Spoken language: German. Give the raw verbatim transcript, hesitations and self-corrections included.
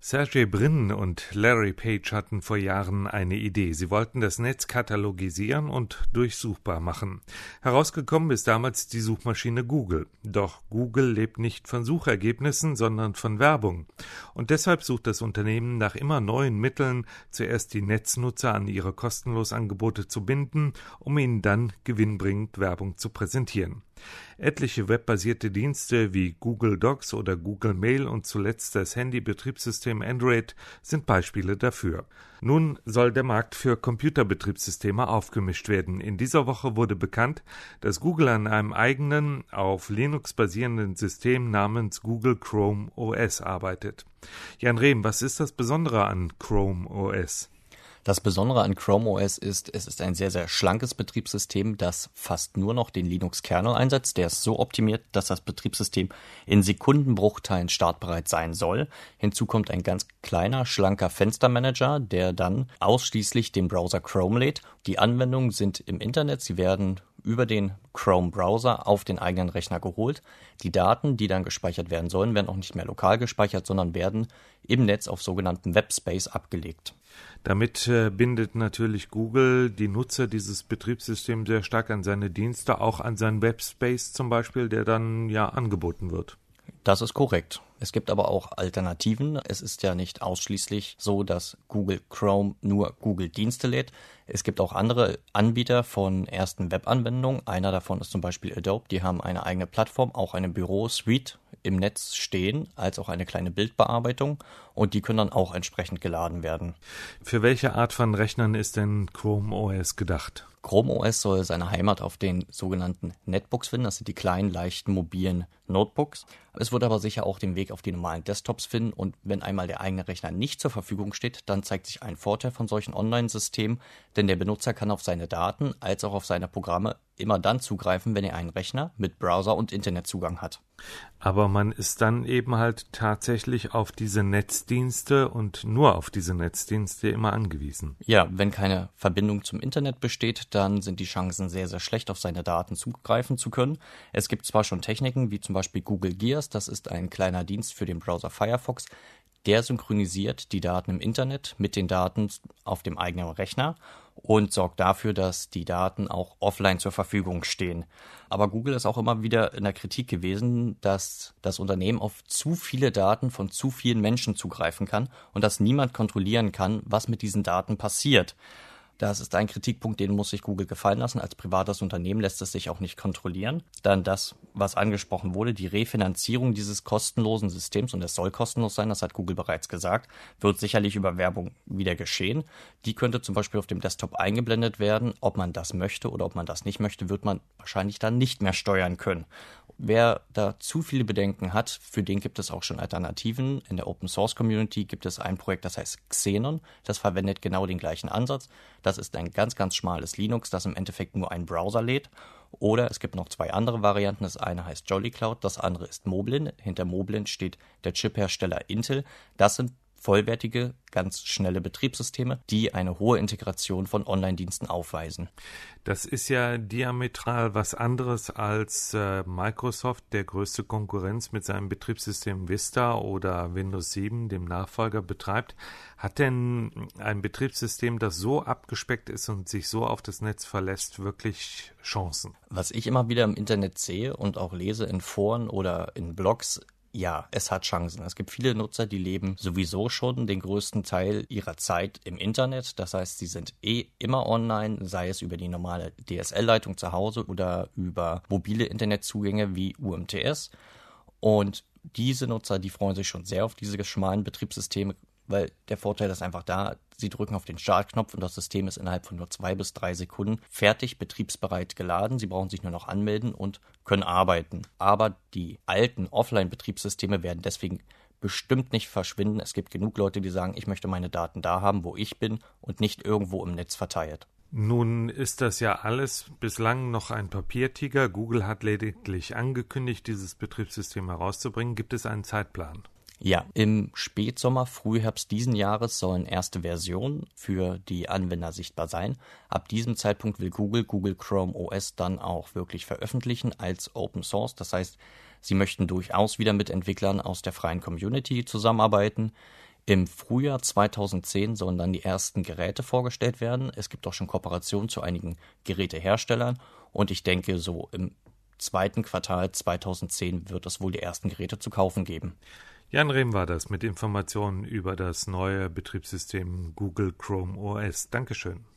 Sergey Brin und Larry Page hatten vor Jahren eine Idee. Sie wollten das Netz katalogisieren und durchsuchbar machen. Herausgekommen ist damals die Suchmaschine Google. Doch Google lebt nicht von Suchergebnissen, sondern von Werbung. Und deshalb sucht das Unternehmen nach immer neuen Mitteln, zuerst die Netznutzer an ihre kostenlos Angebote zu binden, um ihnen dann gewinnbringend Werbung zu präsentieren. Etliche webbasierte Dienste wie Google Docs oder Google Mail und zuletzt das Handy-Betriebssystem Android sind Beispiele dafür. Nun soll der Markt für Computerbetriebssysteme aufgemischt werden. In dieser Woche wurde bekannt, dass Google an einem eigenen, auf Linux basierenden System namens Google Chrome O S arbeitet. Jan Rehm, was ist das Besondere an Chrome O S? Das Besondere an Chrome O S ist, es ist ein sehr, sehr schlankes Betriebssystem, das fast nur noch den Linux-Kernel einsetzt. Der ist so optimiert, dass das Betriebssystem in Sekundenbruchteilen startbereit sein soll. Hinzu kommt ein ganz kleiner, schlanker Fenstermanager, der dann ausschließlich den Browser Chrome lädt. Die Anwendungen sind im Internet, sie werden über den Chrome-Browser auf den eigenen Rechner geholt. Die Daten, die dann gespeichert werden sollen, werden auch nicht mehr lokal gespeichert, sondern werden im Netz auf sogenannten Webspace abgelegt. Damit äh, bindet natürlich Google die Nutzer dieses Betriebssystems sehr stark an seine Dienste, auch an seinen Webspace zum Beispiel, der dann ja angeboten wird. Das ist korrekt. Es gibt aber auch Alternativen. Es ist ja nicht ausschließlich so, dass Google Chrome nur Google-Dienste lädt. Es gibt auch andere Anbieter von ersten Webanwendungen. Einer davon ist zum Beispiel Adobe. Die haben eine eigene Plattform, auch eine Büro-Suite im Netz stehen, als auch eine kleine Bildbearbeitung. Und die können dann auch entsprechend geladen werden. Für welche Art von Rechnern ist denn Chrome O S gedacht? Chrome O S soll seine Heimat auf den sogenannten Netbooks finden. Das sind die kleinen, leichten, mobilen Notebooks. Es wird aber sicher auch den Weg auf die normalen Desktops finden. Und wenn einmal der eigene Rechner nicht zur Verfügung steht, dann zeigt sich ein Vorteil von solchen Online-Systemen. Denn der Benutzer kann auf seine Daten als auch auf seine Programme immer dann zugreifen, wenn er einen Rechner mit Browser und Internetzugang hat. Aber man ist dann eben halt tatsächlich auf diese Netzdienste und nur auf diese Netzdienste immer angewiesen. Ja, wenn keine Verbindung zum Internet besteht, dann sind die Chancen sehr, sehr schlecht, auf seine Daten zugreifen zu können. Es gibt zwar schon Techniken, wie zum Beispiel Google Gears, das ist ein kleiner Dienst für den Browser Firefox, der synchronisiert die Daten im Internet mit den Daten auf dem eigenen Rechner und sorgt dafür, dass die Daten auch offline zur Verfügung stehen. Aber Google ist auch immer wieder in der Kritik gewesen, dass das Unternehmen auf zu viele Daten von zu vielen Menschen zugreifen kann und dass niemand kontrollieren kann, was mit diesen Daten passiert. Das ist ein Kritikpunkt, den muss sich Google gefallen lassen. Als privates Unternehmen lässt es sich auch nicht kontrollieren. Dann das, was angesprochen wurde, die Refinanzierung dieses kostenlosen Systems, und es soll kostenlos sein, das hat Google bereits gesagt, wird sicherlich über Werbung wieder geschehen. Die könnte zum Beispiel auf dem Desktop eingeblendet werden. Ob man das möchte oder ob man das nicht möchte, wird man wahrscheinlich dann nicht mehr steuern können. Wer da zu viele Bedenken hat, für den gibt es auch schon Alternativen. In der Open-Source-Community gibt es ein Projekt, das heißt Xenon. Das verwendet genau den gleichen Ansatz. Das ist ein ganz, ganz schmales Linux, das im Endeffekt nur einen Browser lädt. Oder es gibt noch zwei andere Varianten. Das eine heißt Jolly Cloud, das andere ist Moblin. Hinter Moblin steht der Chiphersteller Intel. Das sind vollwertige, ganz schnelle Betriebssysteme, die eine hohe Integration von Online-Diensten aufweisen. Das ist ja diametral was anderes als äh, Microsoft, der größte Konkurrenz mit seinem Betriebssystem Vista oder Windows sieben, dem Nachfolger, betreibt. Hat denn ein Betriebssystem, das so abgespeckt ist und sich so auf das Netz verlässt, wirklich Chancen? Was ich immer wieder im Internet sehe und auch lese in Foren oder in Blogs, ja, es hat Chancen. Es gibt viele Nutzer, die leben sowieso schon den größten Teil ihrer Zeit im Internet. Das heißt, sie sind eh immer online, sei es über die normale D S L-Leitung zu Hause oder über mobile Internetzugänge wie U M T S. Und diese Nutzer, die freuen sich schon sehr auf diese schmalen Betriebssysteme, weil der Vorteil ist einfach da, sie drücken auf den Startknopf und das System ist innerhalb von nur zwei bis drei Sekunden fertig, betriebsbereit geladen. Sie brauchen sich nur noch anmelden und können arbeiten. Aber die alten Offline-Betriebssysteme werden deswegen bestimmt nicht verschwinden. Es gibt genug Leute, die sagen, ich möchte meine Daten da haben, wo ich bin und nicht irgendwo im Netz verteilt. Nun ist das ja alles bislang noch ein Papiertiger. Google hat lediglich angekündigt, dieses Betriebssystem herauszubringen. Gibt es einen Zeitplan? Ja, im Spätsommer, Frühherbst diesen Jahres sollen erste Versionen für die Anwender sichtbar sein. Ab diesem Zeitpunkt will Google Google Chrome O S dann auch wirklich veröffentlichen als Open Source. Das heißt, sie möchten durchaus wieder mit Entwicklern aus der freien Community zusammenarbeiten. Im Frühjahr zweitausendzehn sollen dann die ersten Geräte vorgestellt werden. Es gibt auch schon Kooperationen zu einigen Geräteherstellern und ich denke, so im zweiten Quartal zweitausendzehn wird es wohl die ersten Geräte zu kaufen geben. Jan Rehm war das mit Informationen über das neue Betriebssystem Google Chrome O S. Dankeschön.